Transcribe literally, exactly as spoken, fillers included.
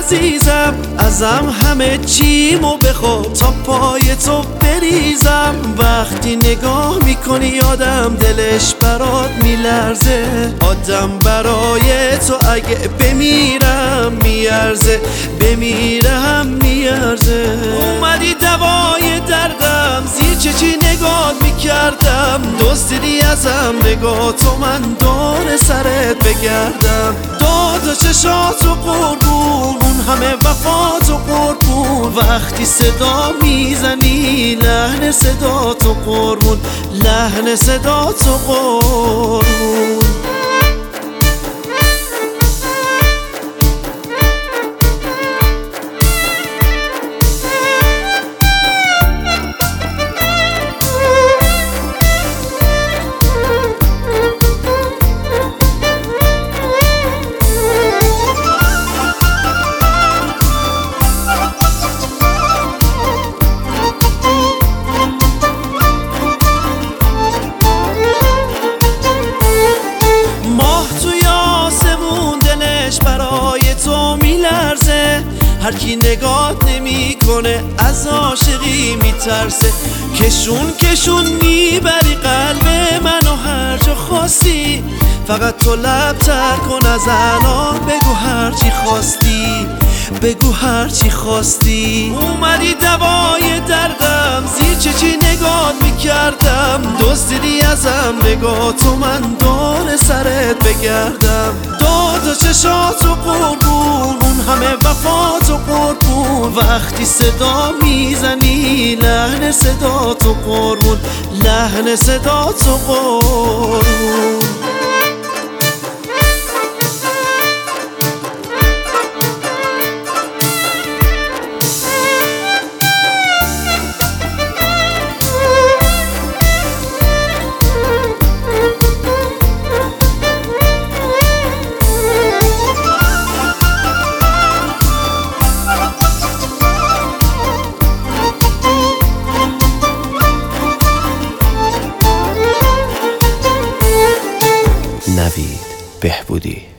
عزیزم، ازم همه چیمو بخوا تا پای تو بریزم. وقتی نگاه میکنی آدم دلش برات میلرزه، آدم برای تو اگه بمیرم میارزه، بمیرم میارزه. اومدی دوای دردم، زیر چشی نگاه میکردم، دزدیدی ازم نگاه تو، من دور سرت بگردم. داد و چشاتو قربون، اون همه وفاتو قربون، وقتی صدا میزنی لحن صدا تو قربون، لحن صدا تو قربون. برای تو میلرزه، هر کی نگات نمیکنه از عاشقی میترسه. کشون کشون میبری قلب منو هر جا خواستی، فقط تو لب تر کن از الان، بگو هر چی خواستی، بگو هر چی خواستی. اومدی دوای دردم، زیر چشی نگات میکردم، دزدیدی ازم نگاه تو، من دور سرت بگردم. داد و چشاتو قربون، اون همه وفاتو قربون، وقتی صدا میزنی لحن صدا تو قربون، لحن صدا تو قربون. نوید بهبودی.